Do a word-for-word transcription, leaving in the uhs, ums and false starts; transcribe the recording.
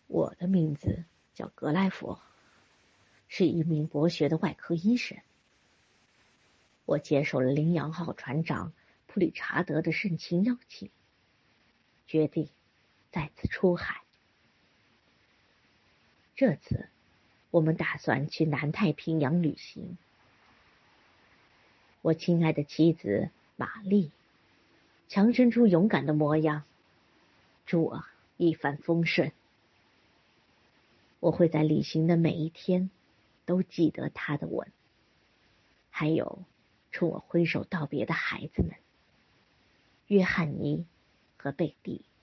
我的名字叫格莱佛，是一名博学的外科医生。我接受了羚羊号船长普理查德的盛情邀请，决定再次出海。这次我们打算去南太平洋旅行。我亲爱的妻子玛丽强撑出勇敢的模样，祝我一帆风顺。我会在旅行的每一天都记得她的吻，还有冲我挥手道别的孩子们，约翰尼和贝蒂。